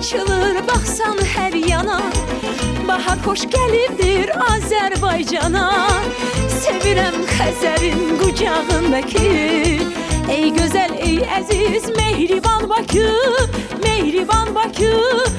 açılır baxsan hər yana. Bahar xoş gəlibdir Azərbaycana. Sevirəm Xəzərin qucağındakı ey gözəl, ey əziz mehriban Bakı, mehriban Bakı.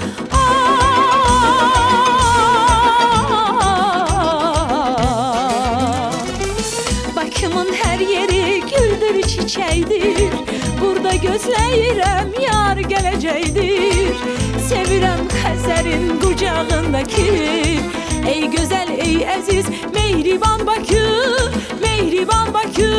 Bakımın hər yeri güldür, çiçəkdir. Burada gözləyirəm yar gələcəkdir. Sevirəm Xəzərin qucağındakı ey gözəl, ey əziz mehriban Bakı, mehriban Bakı.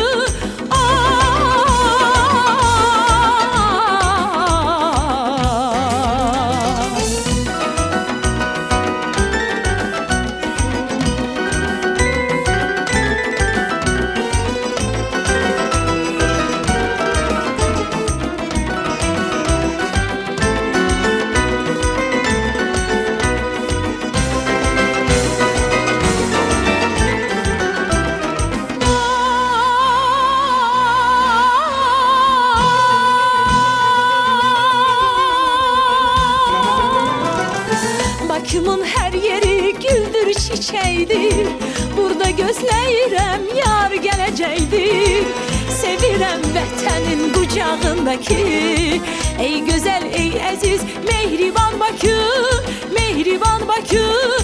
Bakımın hər yeri güldür, çiçəkdir. Burada gözləyirəm yar gələcəkdir. Sevirəm vətənin qucağındakı ey gözəl, ey əziz mehriban Bakı, mehriban Bakı.